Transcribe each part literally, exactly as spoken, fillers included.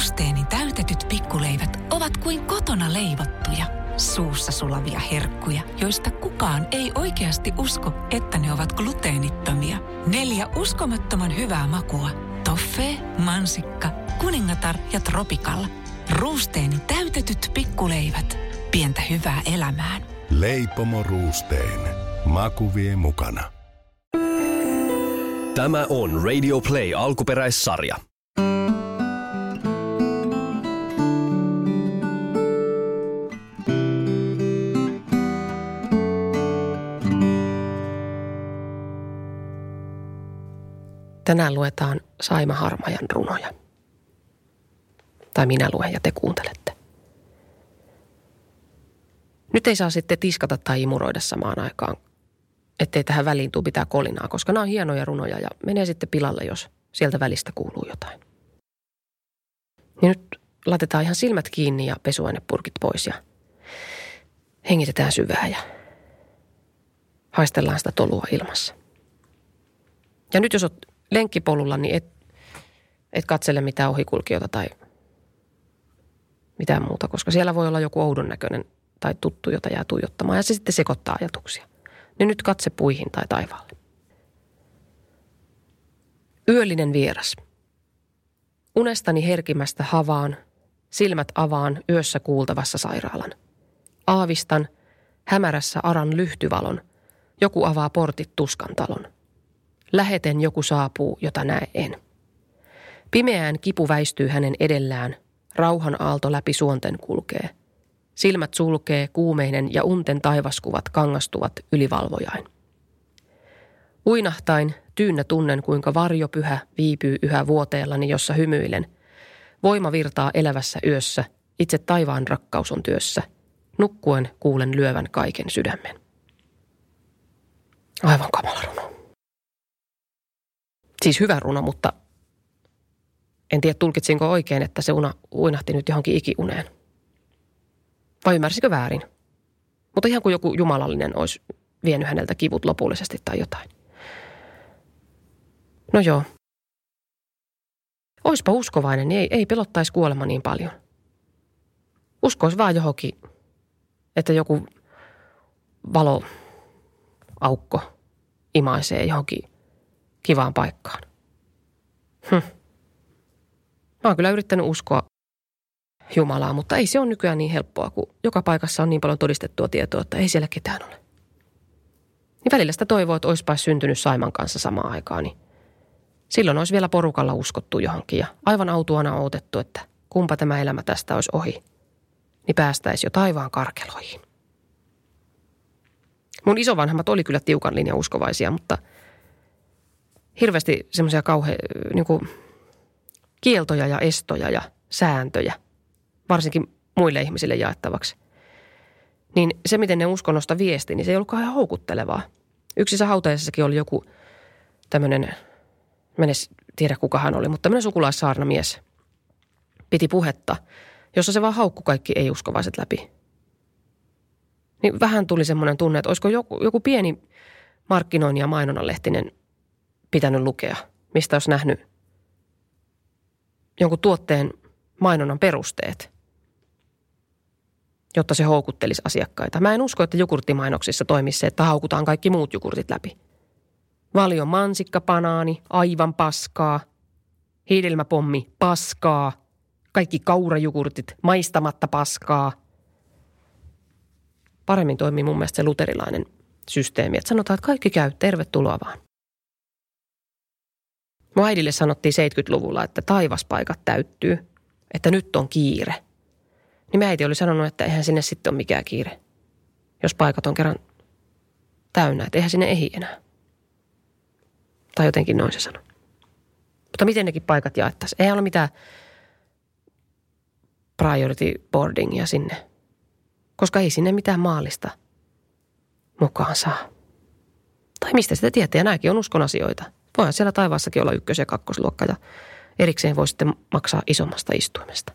Ruusteeni täytetyt pikkuleivät ovat kuin kotona leivottuja, suussa sulavia herkkuja, joista kukaan ei oikeasti usko, että ne ovat gluteenittomia. Neljä uskomattoman hyvää makua. Toffee, mansikka, kuningatar ja tropikalla. Ruusteeni täytetyt pikkuleivät. Pientä hyvää elämään. Leipomo Ruusteen. Maku vie mukana. Tämä on Radio Play alkuperäissarja. Tänään luetaan Saima Harmajan runoja. Tai minä luen ja te kuuntelette. Nyt ei saa sitten tiskata tai imuroida samaan aikaan, ettei tähän väliin tule pitää kolinaa, koska nämä on hienoja runoja ja menee sitten pilalle, jos sieltä välistä kuuluu jotain. Ja nyt laitetaan ihan silmät kiinni ja pesuainepurkit pois ja hengitetään syvää ja haistellaan sitä tolua ilmassa. Ja nyt jos olet lenkkipolulla, niin et, et katsele mitään ohikulkijoita tai mitään muuta, koska siellä voi olla joku oudon näköinen tai tuttu, jota jää tuijottamaan ja se sitten sekoittaa ajatuksia. Niin nyt katse puihin tai taivaalle. Yöllinen vieras. Unestani herkimästä havaan, silmät avaan yössä kuultavassa sairaalan. Aavistan hämärässä aran lyhtyvalon, joku avaa portit tuskan talon. Läheten joku saapuu, jota näe en. Pimeään kipu väistyy hänen edellään, rauhan aalto läpi suonten kulkee. Silmät sulkee, kuumeinen ja unten taivaskuvat kangastuvat ylivalvojain. Uinahtain, tyynnä tunnen, kuinka varjopyhä viipyy yhä vuoteellani, jossa hymyilen. Voima virtaa elävässä yössä, itse taivaan rakkaus on työssä. Nukkuen kuulen lyövän kaiken sydämen. Aivan kamala runo. Siis hyvä runo, mutta en tiedä tulkitsinko oikein, että se una uinahti nyt johonkin ikiuneen. Vai ymmärsikö väärin? Mutta ihan kuin joku jumalallinen olisi vienyt häneltä kivut lopullisesti tai jotain. No joo. Oispa uskovainen, niin ei, ei pelottaisi kuolema niin paljon. Uskoisi vaan johonkin, että joku valoaukko imaisee johonkin kivaan paikkaan. Hm. Mä oon kyllä yrittänyt uskoa Jumalaa, mutta ei se ole nykyään niin helppoa, kun joka paikassa on niin paljon todistettua tietoa, että ei siellä ketään ole. Niin välillä sitä toivoo, että olisipa syntynyt Saiman kanssa samaan aikaan, niin silloin olisi vielä porukalla uskottu johonkin ja aivan autuana odotettu, että kumpa tämä elämä tästä olisi ohi, niin päästäisiin jo taivaan karkeloihin. Mun isovanhemmat oli kyllä tiukan linjan uskovaisia, mutta hirveästi semmoisia kauhean niin kuin kieltoja ja estoja ja sääntöjä, varsinkin muille ihmisille jaettavaksi. Niin se, miten ne uskonnosta viesti, niin se ei ollutkaan ihan houkuttelevaa. Yksissä hautajaisissakin oli joku tämmöinen, mä en edes tiedä kuka hän oli, mutta tämmöinen sukulaissaarnamies piti puhetta, jossa se vaan haukkui kaikki ei-uskovaiset läpi. Niin vähän tuli semmoinen tunne, että olisiko joku, joku pieni markkinoinnin ja mainonnanlehtinen pitänyt lukea, mistä olisi nähnyt jonkun tuotteen mainonnan perusteet, jotta se houkuttelisi asiakkaita. Mä en usko, että jogurttimainoksissa toimisi se, että haukutaan kaikki muut jogurtit läpi. Valion mansikka, banaani, aivan paskaa, hiidelmäpommi, paskaa, kaikki kaurajogurtit, maistamatta paskaa. Paremmin toimii mun mielestä se luterilainen systeemi, että sanotaan, että kaikki käy, tervetuloa vaan. Mun äidille sanottiin seitsemänkymmentäluvulla, että taivaspaikat täyttyy, että nyt on kiire. Niin mä äiti oli sanonut, että eihän sinne sitten ole mikään kiire, jos paikat on kerran täynnä, että eihän sinne ehdi enää. Tai jotenkin noin se sanoi. Mutta miten nekin paikat jaettaisiin? Eihän ole mitään priority boardingia sinne, koska ei sinne mitään maallista mukaan saa. Tai mistä sitä tietää, ja nämäkin on uskon asioita. Voihan siellä taivaassakin olla ykkös- ja kakkosluokka ja erikseen voi sitten maksaa isommasta istuimesta.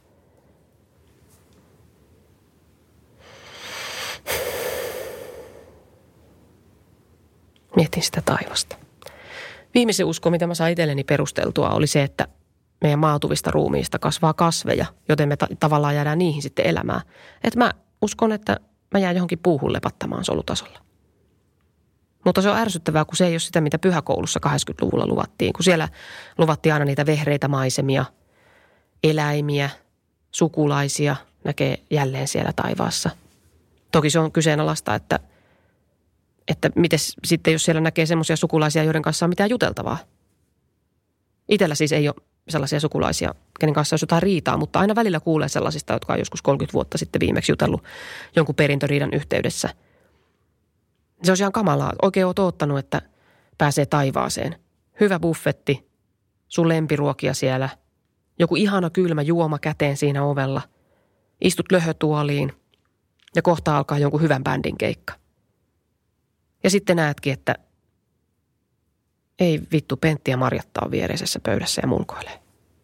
Mietin sitä taivasta. Viimeisen usko, mitä mä sain itselleni perusteltua, oli se, että meidän maatuvista ruumiista kasvaa kasveja, joten me ta- tavallaan jäädään niihin sitten elämään. Että mä uskon, että mä jään johonkin puuhun lepattamaan solutasolla. Mutta se on ärsyttävää, kun se ei ole sitä, mitä pyhäkoulussa kahdeksankymmentäluvulla luvattiin. Kun siellä luvattiin aina niitä vehreitä maisemia, eläimiä, sukulaisia näkee jälleen siellä taivaassa. Toki se on kyseenalaista, että, että miten sitten, jos siellä näkee semmoisia sukulaisia, joiden kanssa on mitään juteltavaa. Itellä siis ei ole sellaisia sukulaisia, kenen kanssa olisi jotain riitaa, mutta aina välillä kuulee sellaisista, jotka on joskus kolmekymmentä vuotta sitten viimeksi jutellut jonkun perintöriidan yhteydessä. Se on ihan kamalaa. Oikein oot oottanut, että pääsee taivaaseen. Hyvä buffetti, sun lempiruokia siellä, joku ihana kylmä juoma käteen siinä ovella. Istut löhötuoliin ja kohta alkaa jonkun hyvän bändin keikka. Ja sitten näetkin, että ei vittu, Pentti ja Marjatta on viereisessä pöydässä ja mulkoilee.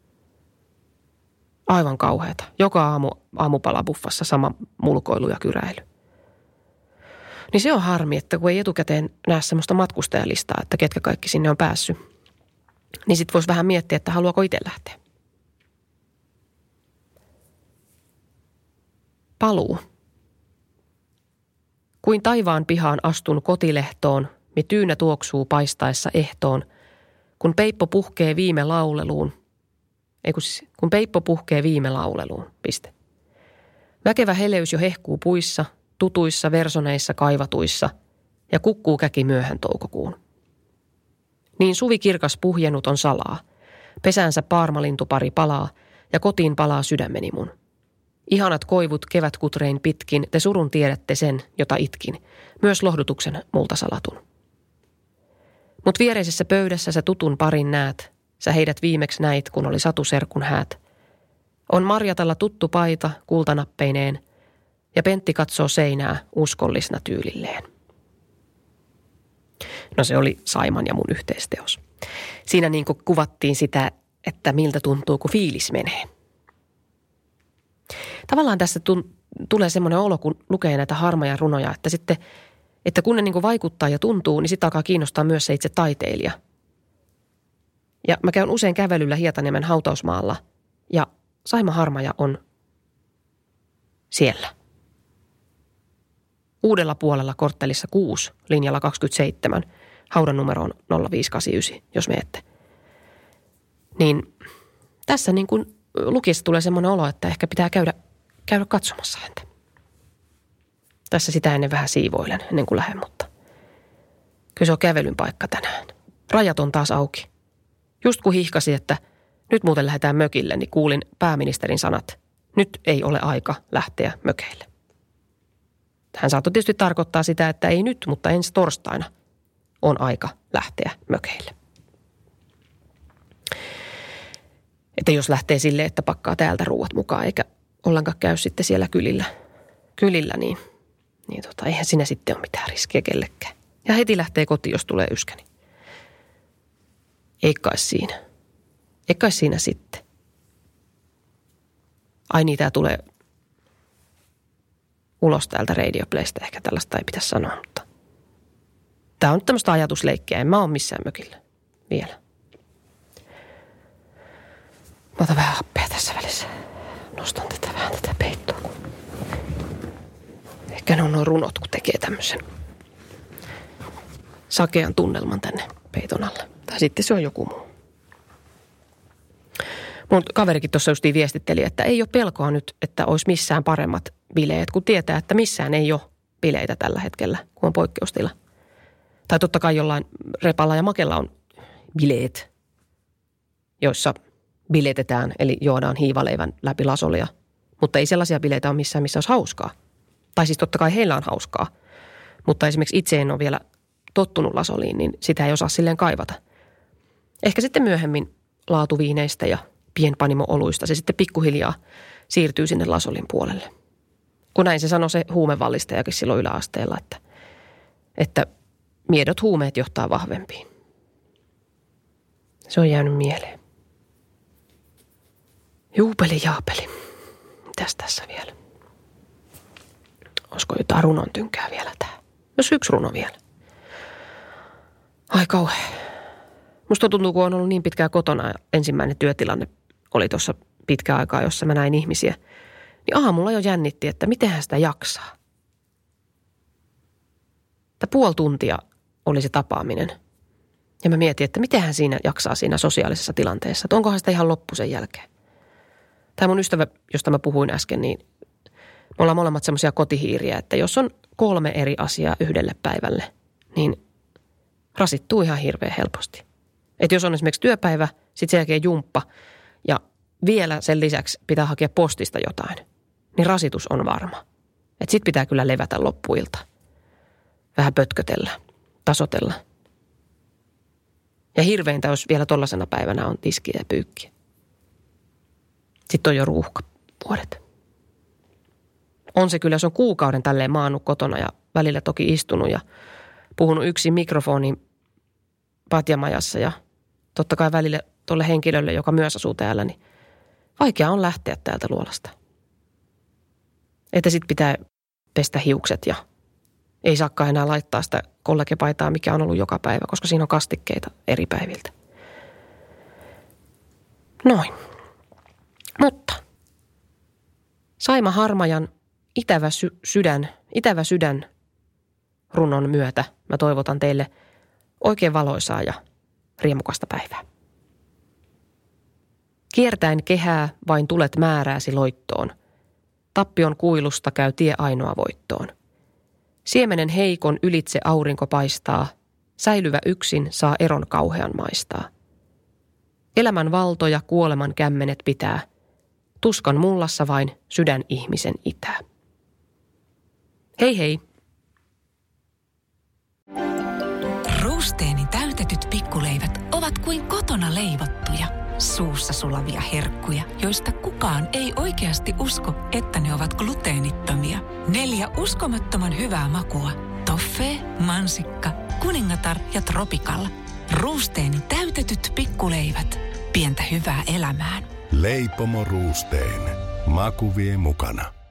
Aivan kauheata. Joka aamu aamupalabuffassa sama mulkoilu ja kyräily. Niin se on harmi, että kun ei etukäteen näe semmoista matkustajalistaa, että ketkä kaikki sinne on päässyt, niin sit voisi vähän miettiä, että haluaako itse lähteä. Paluu. Kuin taivaan pihaan astun kotilehtoon, mi tyynä tuoksuu paistaessa ehtoon, kun peippo puhkee viime lauleluun. Ei kun, siis, kun peippo puhkee viime lauleluun, piste. Väkevä heleys jo hehkuu puissa, tutuissa versoneissa kaivatuissa ja kukkuu käki myöhän toukokuun. Niin suvi kirkas puhjennut on salaa, pesänsä paarmalintupari palaa ja kotiin palaa sydämeni mun. Ihanat koivut kevätkutrein pitkin, te surun tiedätte sen, jota itkin, myös lohdutuksen multa salatun. Mut viereisessä pöydässä sä tutun parin näet, sä heidät viimeksi näit, kun oli Satu-serkun häät. On Marjatalla tuttu paita kultanappeineen, ja Pentti katsoo seinää uskollisena tyylilleen. No se oli Saiman ja mun yhteisteos. Siinä niin kuin kuvattiin sitä, että miltä tuntuu, kun fiilis menee. Tavallaan tässä tun- tulee semmoinen olo, kun lukee näitä harmaja runoja, että sitten, että kun ne niin kuin vaikuttaa ja tuntuu, niin sitten alkaa kiinnostaa myös se itse taiteilija. Ja mä käyn usein kävelyllä Hietaniemen hautausmaalla, ja Saima Harmaja on siellä. Uudella puolella korttelissa kuusi, linjalla kaksikymmentäseitsemän, haudan numero on nolla viisi kahdeksan yhdeksän, jos menette. Niin tässä niin kuin lukiessa tulee semmoinen olo, että ehkä pitää käydä, käydä katsomassa häntä. Tässä sitä ennen vähän siivoilen, ennen kuin lähden, mutta kyllä se on kävelyn paikka tänään. Rajat on taas auki. Just kun hihkasi, että nyt muuten lähdetään mökille, niin kuulin pääministerin sanat. Nyt ei ole aika lähteä mökeille. Hän saattoi tietysti tarkoittaa sitä, että ei nyt, mutta ensi torstaina on aika lähteä mökeille. Että jos lähtee silleen, että pakkaa täältä ruuat mukaan, eikä ollenkaan käy sitten siellä kylillä, kylillä niin, niin tota, eihän siinä sitten ole mitään riskiä kellekään. Ja heti lähtee kotiin, jos tulee yskäni. Ei kai siinä. Ei kai siinä sitten. Ai niin, tää tulee ulos täältä Radio Playstä. Ehkä tällaista ei pitäisi sanoa, mutta tää on nyt tämmöistä ajatusleikkiä. En mä ole missään mökillä vielä. Mä otan vähän happea tässä välissä. Nostan tätä vähän tätä peittoa. Ehkä ne on nuo runot, kun tekee tämmöisen sakean tunnelman tänne peiton alle. Tai sitten se on joku muu. Mun kaverikin tuossa justiin viestitteli, että ei ole pelkoa nyt, että olisi missään paremmat bileet, kun tietää, että missään ei ole bileitä tällä hetkellä, kun on poikkeustila. Tai totta kai jollain Repalla ja Makella on bileet, joissa biletetään, eli juodaan hiivaleivän läpi lasolia. Mutta ei sellaisia bileitä ole missään, missä olisi hauskaa. Tai siis totta kai heillä on hauskaa. Mutta esimerkiksi itse en ole vielä tottunut lasoliin, niin sitä ei osaa silleen kaivata. Ehkä sitten myöhemmin laatuviineistä ja pienpanimo-oluista se sitten pikkuhiljaa siirtyy sinne lasolin puolelle. Kun näin se sanoi se huumevallistajakin silloin yläasteella, että, että miedot huumeet johtaa vahvempiin. Se on jäänyt mieleen. Juupeli jaapeli. Mitäs tässä vielä? Olisiko jotain runon tynkää vielä tähän? Jos yksi runo vielä. Ai kauhea. Musta tuntuu, kun on ollut niin pitkään kotona ja ensimmäinen työtilanne oli tuossa pitkä aikaa, jossa mä näin ihmisiä, niin aamulla jo jännitti, että mitenhän sitä jaksaa. Tämä puoli tuntia oli se tapaaminen. Ja mä mietin, että mitenhän siinä jaksaa siinä sosiaalisessa tilanteessa. Että onkohan sitä ihan loppu sen jälkeen. Tämä mun ystävä, josta mä puhuin äsken, niin me ollaan molemmat semmoisia kotihiiriä, että jos on kolme eri asiaa yhdelle päivälle, niin rasittuu ihan hirveän helposti. Että jos on esimerkiksi työpäivä, sitten sen jälkeen jumppa ja vielä sen lisäksi pitää hakea postista jotain, niin rasitus on varma. Että sit pitää kyllä levätä loppuilta. Vähän pötkötellä, tasotella. Ja hirveintä, jos vielä tollasena päivänä on tiskiä ja pyykkiä. Sitten on jo ruuhkavuodet. On se kyllä, jos on kuukauden tälleen maannut kotona ja välillä toki istunut ja puhunut yksin mikrofoniin patjamajassa ja totta kai välillä tuolle henkilölle, joka myös asuu täällä, niin vaikea on lähteä täältä luolasta. Että sit pitää pestä hiukset ja ei saakaan enää laittaa sitä kollegepaitaa, mikä on ollut joka päivä, koska siinä on kastikkeita eri päiviltä. Noin. Mutta Saima Harmajan Itävä sy- sydän, Itävä sydän runon myötä mä toivotan teille oikein valoisaa ja riemukasta päivää. Kiertäen kehää vain tulet määrääsi loittoon. Tappion kuilusta käy tie ainoa voittoon. Siemenen heikon ylitse aurinko paistaa, säilyvä yksin saa eron kauhean maistaa. Elämän valto ja kuoleman kämmenet pitää, tuskan mullassa vain sydän ihmisen itää. Hei hei! Ruusteenin täytetyt pikkuleivät ovat kuin kotona leivottuja, suussa sulavia herkkuja, joista kukaan ei oikeasti usko, että ne ovat gluteenittomia. Neljä uskomattoman hyvää makua. Toffee, mansikka, kuningatar ja tropikalla. Ruusteenin täytetyt pikkuleivät. Pientä hyvää elämään. Leipomo Roosteen. Maku vie mukana.